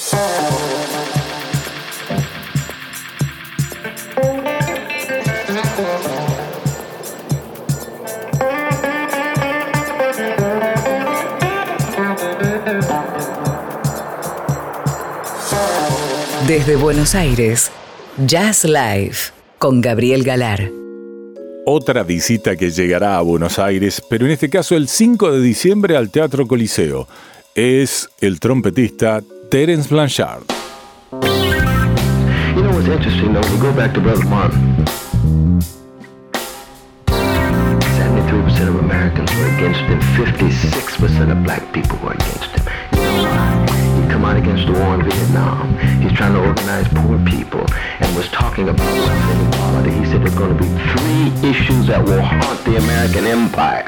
Desde Buenos Aires, Jazz Live con Gabriel Galar. Otra visita que llegará a Buenos Aires, pero en este caso el 5 de diciembre al Teatro Coliseo, es el trompetista Terence Blanchard. You know what's interesting though, we go back to Brother Martin. 73% of Americans were against him, 56% of black people were against him. You know why? He come out against the war in Vietnam. He's trying to organize poor people and was talking about wealth inequality. He said there are going to be 3 issues that will haunt the American empire.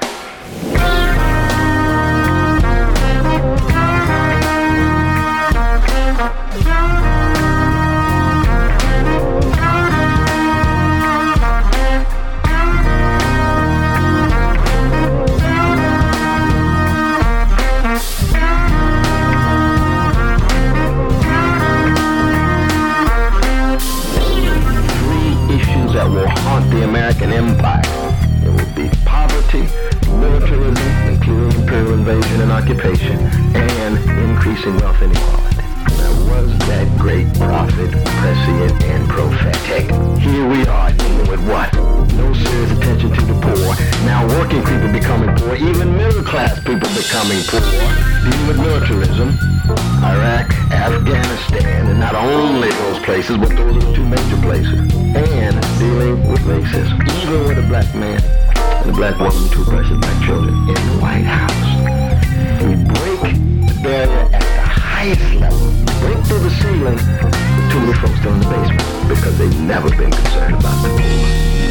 That will haunt the American empire. It will be poverty, militarism, including imperial invasion and occupation, and increasing wealth inequality. Now, was that great prophet prescient and prophetic? Here we are dealing with what? No serious attention to the poor. Now working people becoming poor, even middle class people becoming poor. Dealing with militarism, Iraq, Afghanistan, and not only those places, but those are the 2 major places. And dealing with racism, even with a black man and a black woman, 2 precious black children in the White House. We break the barrier at the highest level, break through the ceiling, the 2 little folks still in the basement because they've never been concerned about the poor.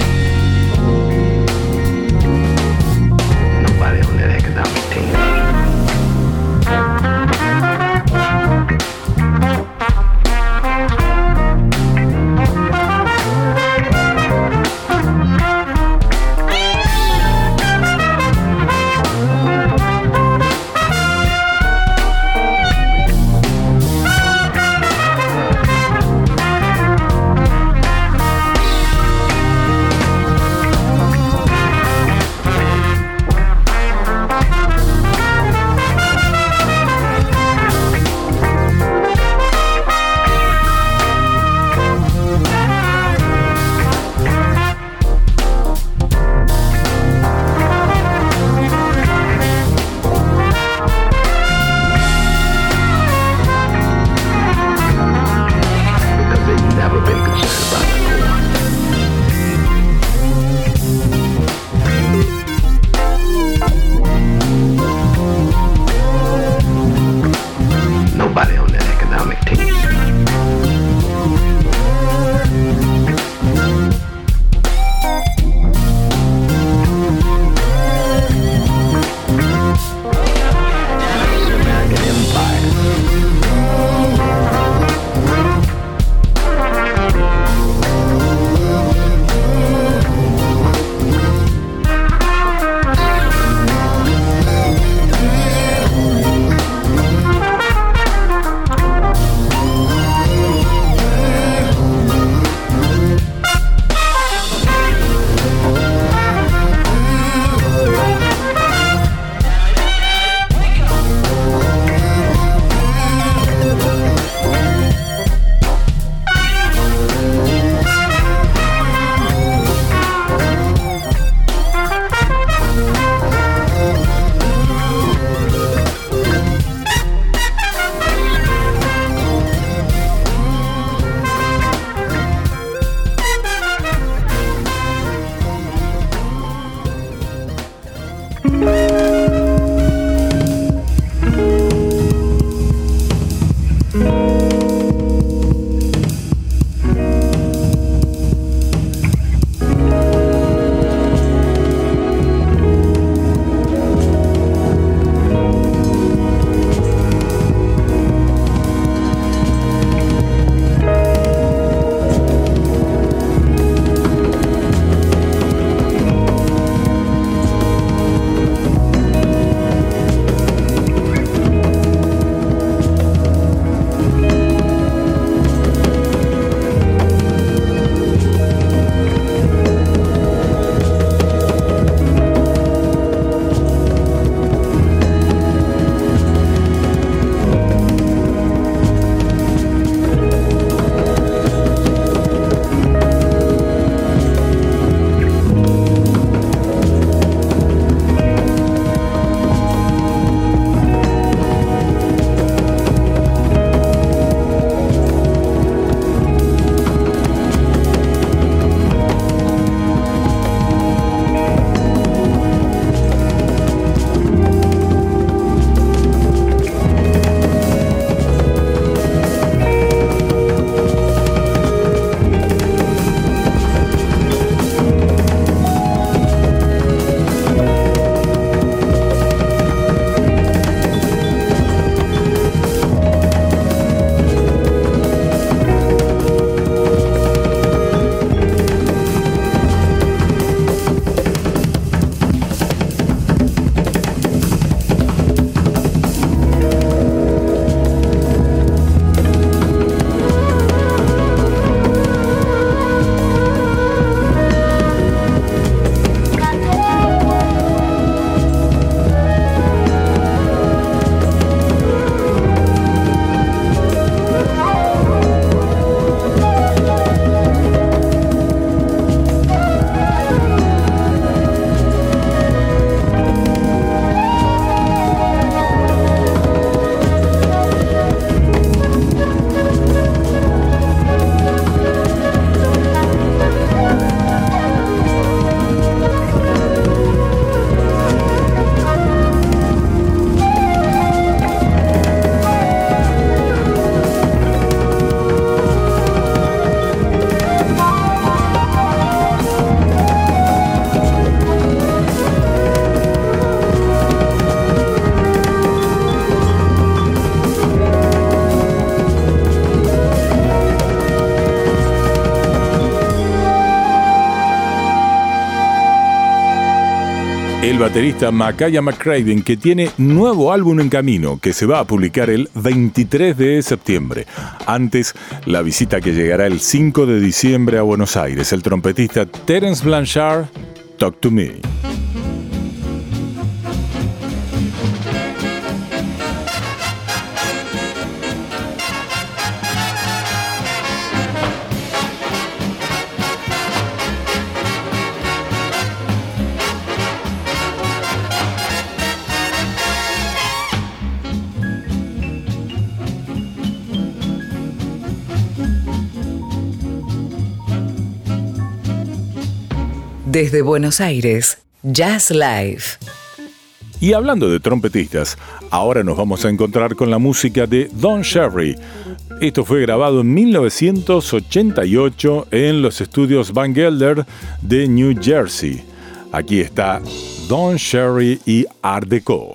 Nobody on that economic team. baterista Makaya McCraven, que tiene nuevo álbum en camino, que se va a publicar el 23 de septiembre. Antes, la visita que llegará el 5 de diciembre a Buenos Aires, el trompetista Terence Blanchard, Talk to Me. Desde Buenos Aires, Jazz Live. Y hablando de trompetistas, ahora nos vamos a encontrar con la música de Don Cherry. Esto fue grabado en 1988 en los estudios Van Gelder de New Jersey. Aquí está Don Cherry y Art Deco.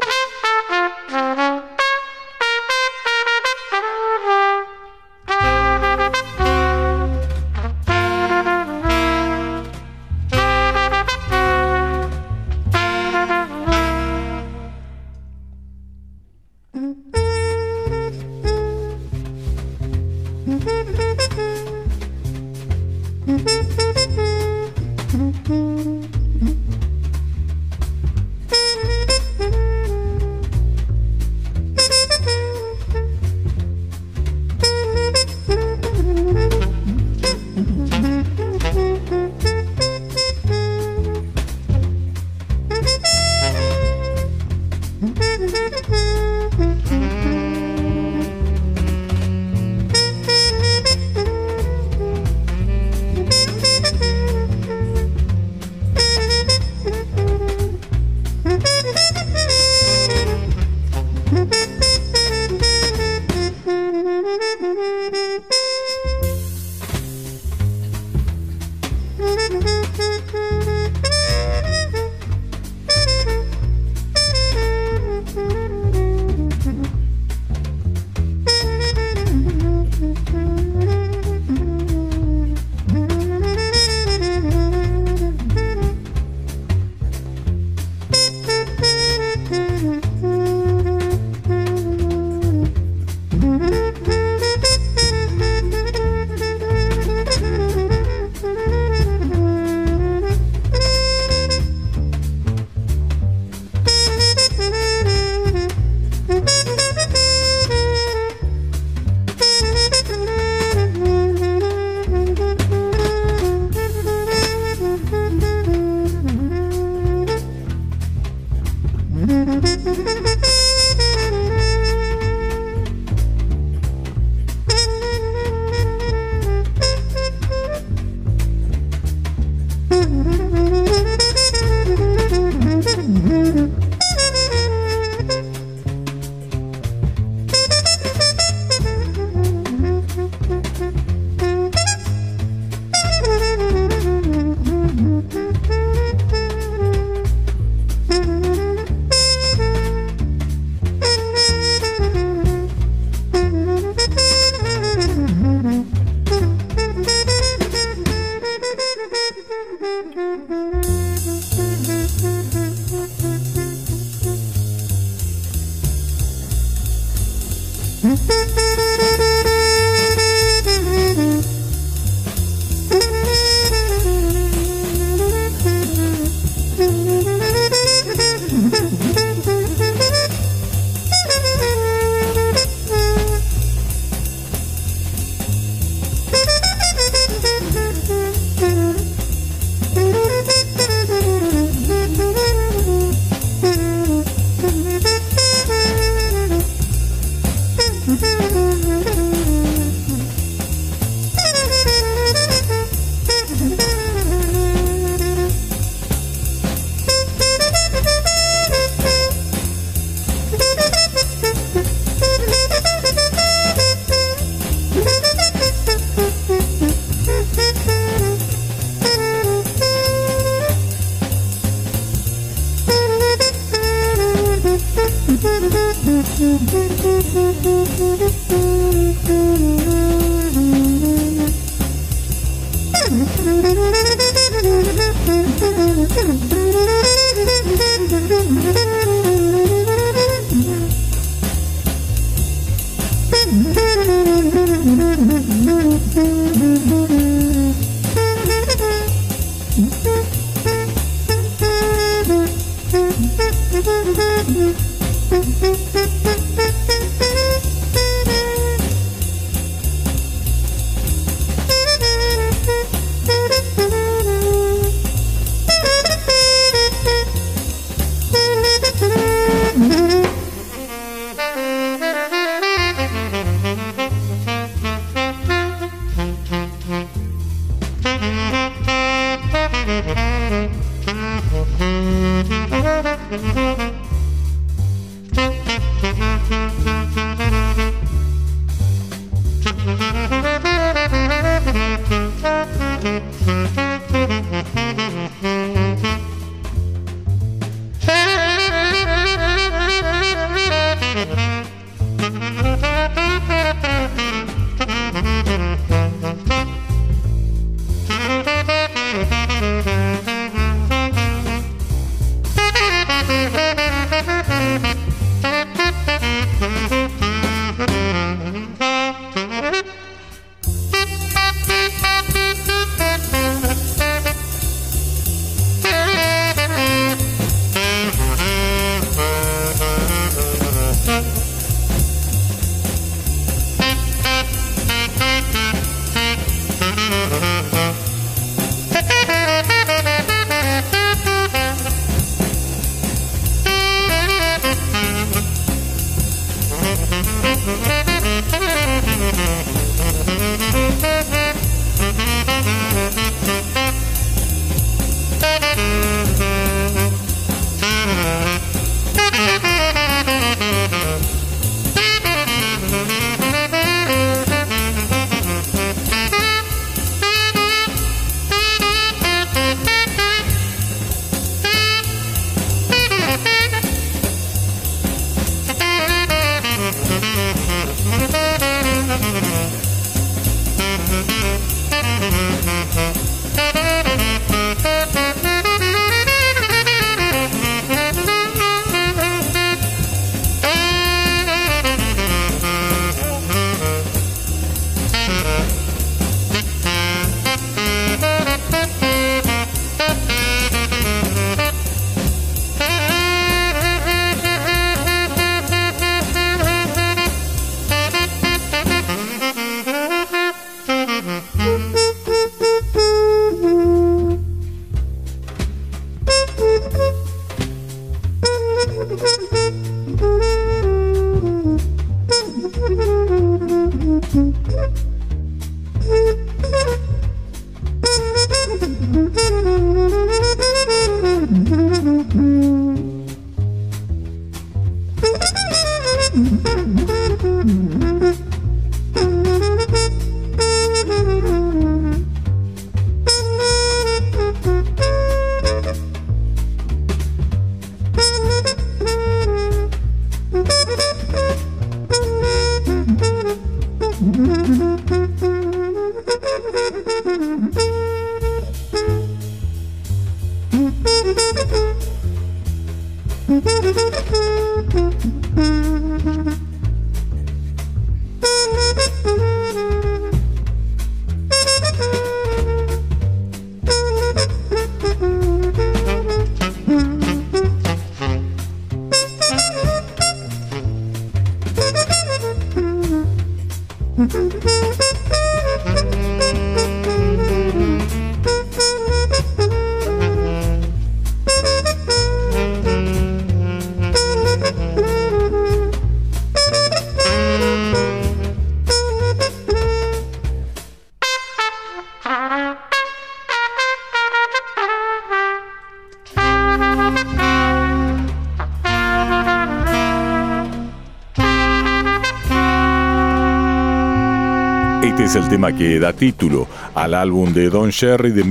Este es el tema que da título al álbum de Don Cherry de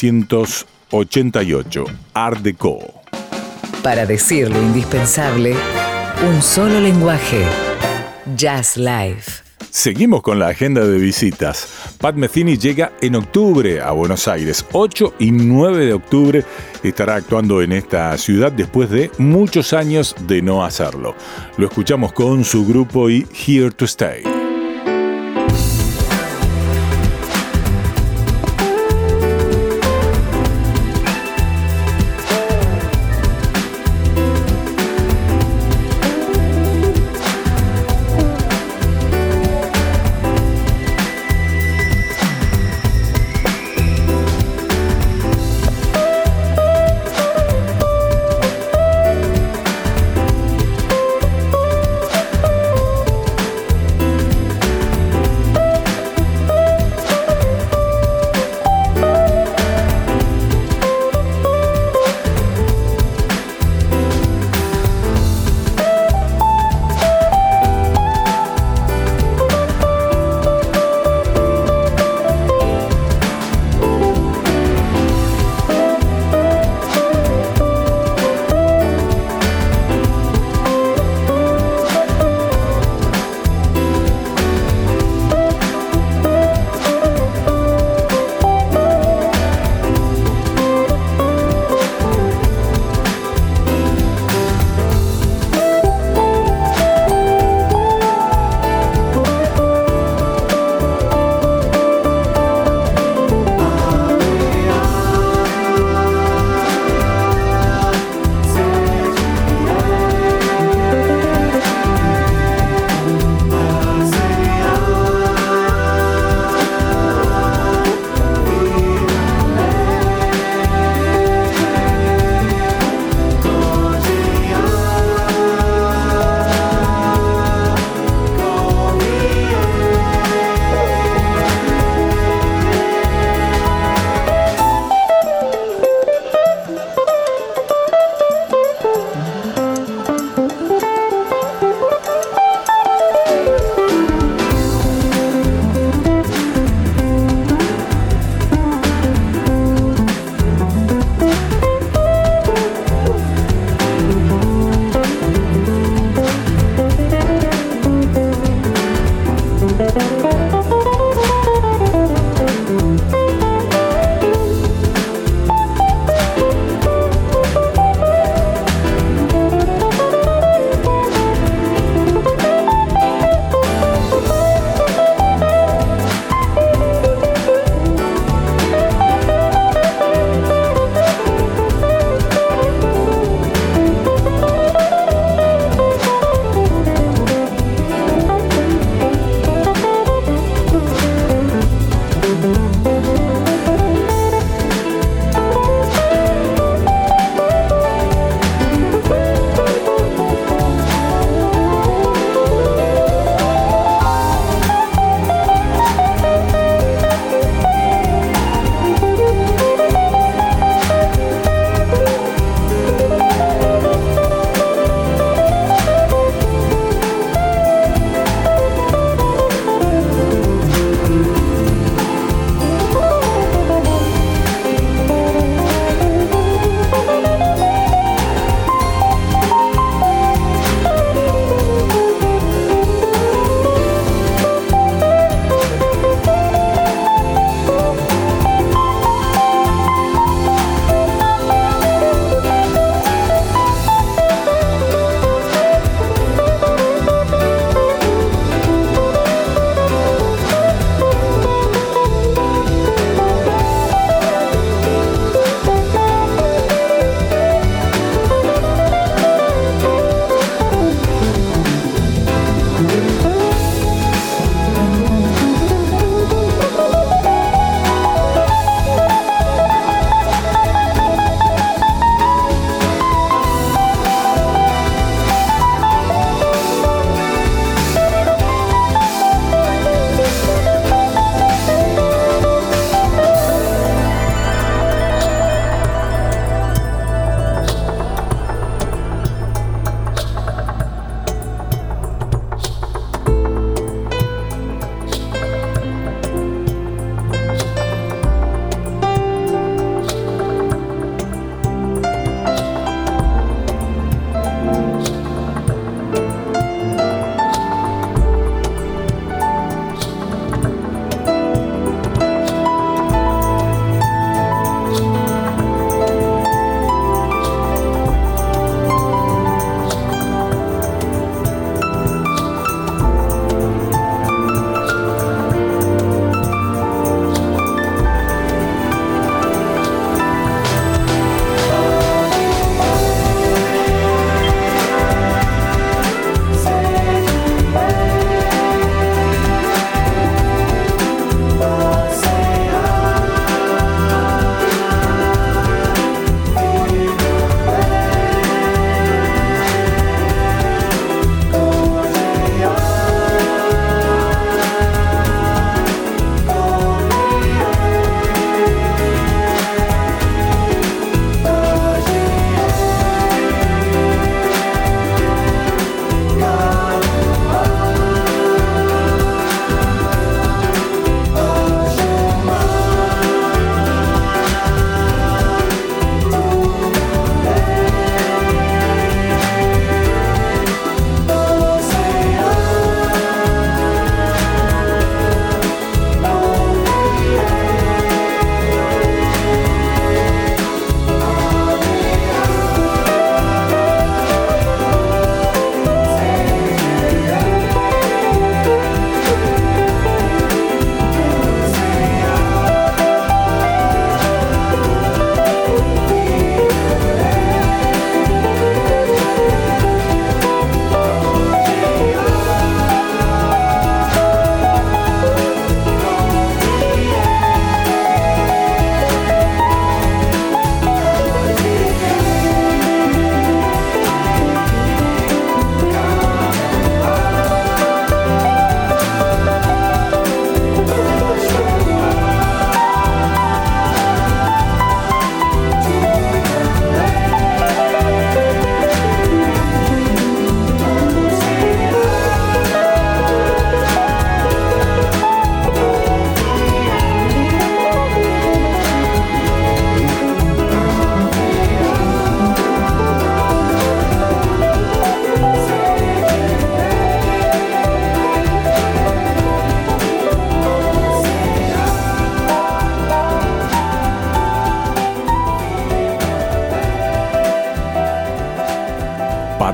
1988, Art Deco. Para decir lo indispensable, un solo lenguaje. Jazz Live. Seguimos con la agenda de visitas. Pat Metheny llega en octubre a Buenos Aires. 8 y 9 de octubre estará actuando en esta ciudad después de muchos años de no hacerlo. Lo escuchamos con su grupo y Here to Stay.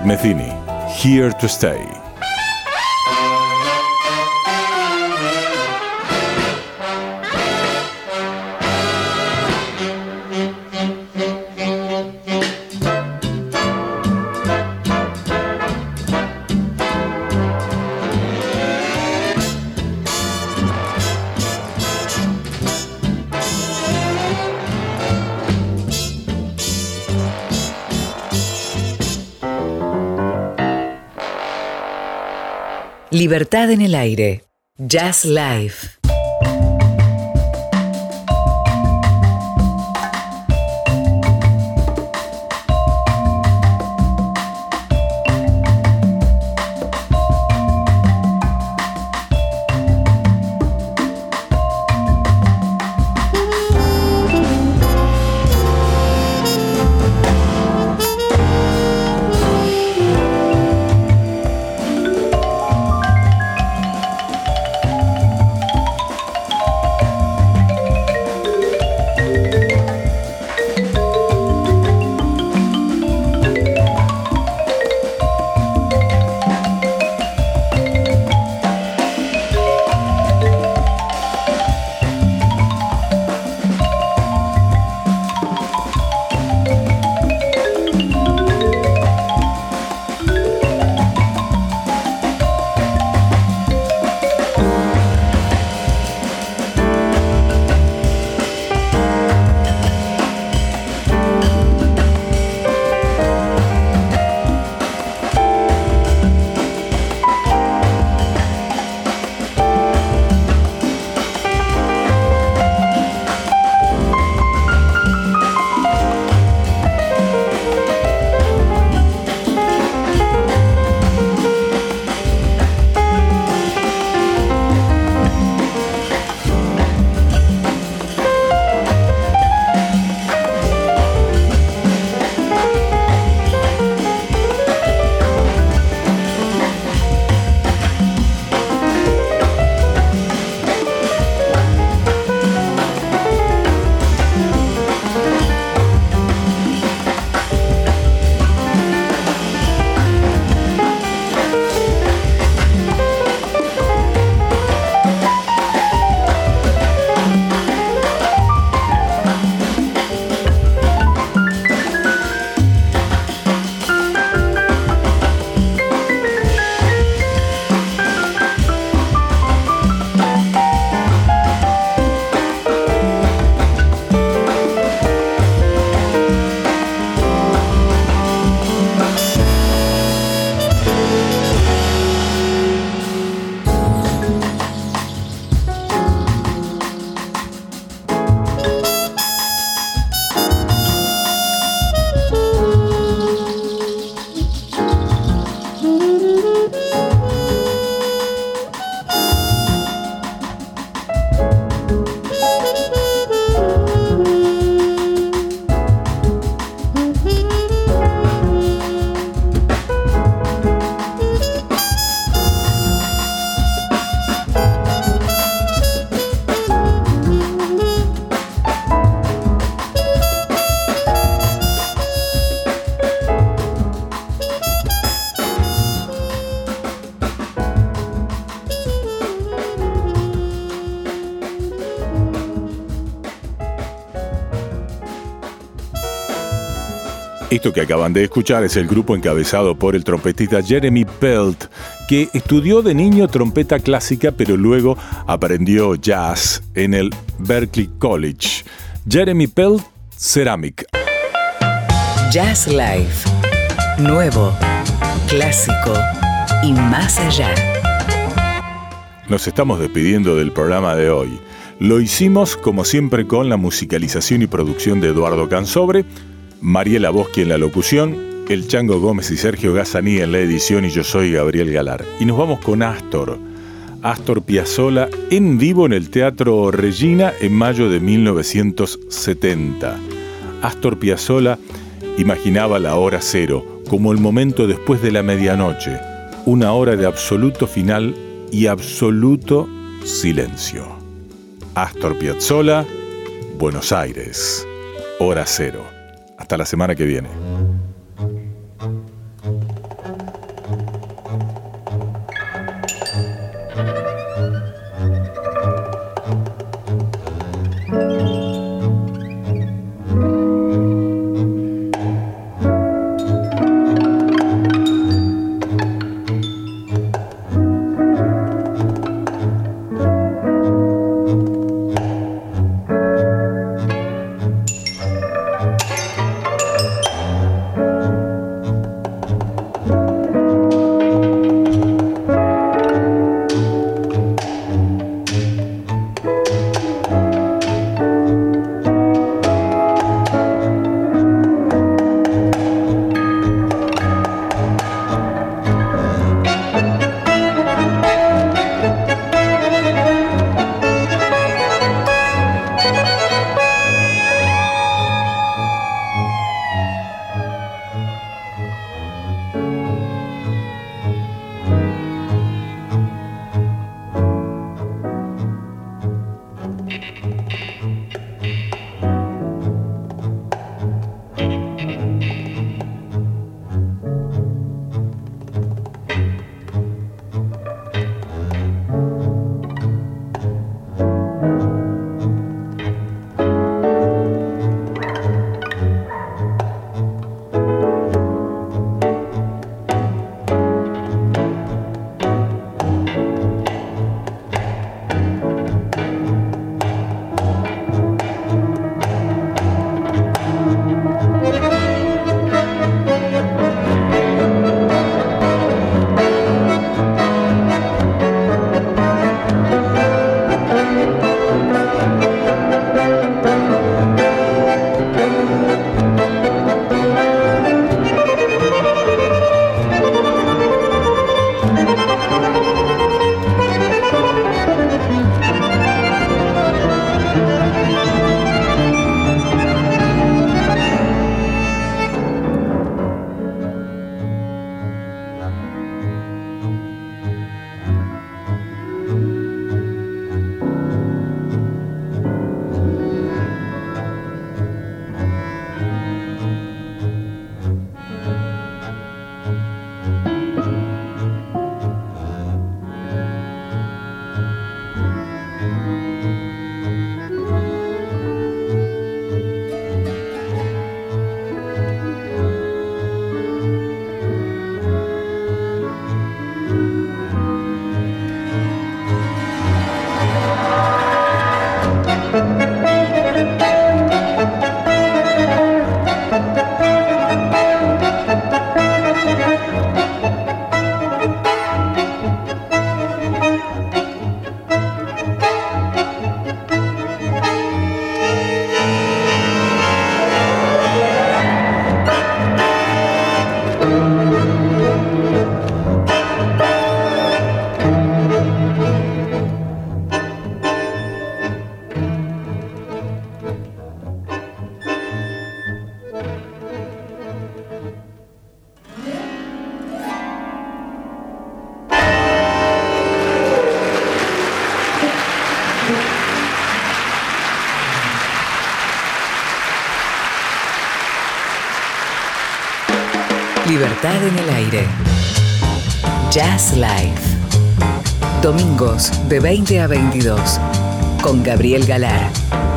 Metheny, Here to Stay. Libertad en el aire. Jazz Live. Esto que acaban de escuchar es el grupo encabezado por el trompetista Jeremy Pelt, que estudió de niño trompeta clásica, pero luego aprendió jazz en el Berklee College. Jeremy Pelt, Ceramic. Jazz Live. Nuevo, clásico y más allá. Nos estamos despidiendo del programa de hoy. Lo hicimos, como siempre, con la musicalización y producción de Eduardo Cansobre, Mariela Boschi en la locución, el Chango Gómez y Sergio Gazzani en la edición, y yo soy Gabriel Galar. Y nos vamos con Astor Piazzolla en vivo en el Teatro Regina en mayo de 1970. Astor Piazzolla imaginaba la hora cero como el momento después de la medianoche, una hora de absoluto final y absoluto silencio. Astor Piazzolla, Buenos Aires, hora cero. Hasta la semana que viene. Libertad en el aire. Jazz Live. Domingos de 20 a 22. Con Gabriel Galar.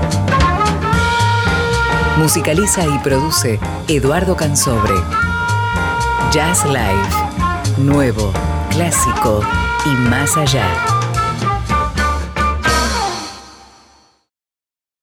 Musicaliza y produce Eduardo Cansobre. Jazz Live. Nuevo, clásico y más allá.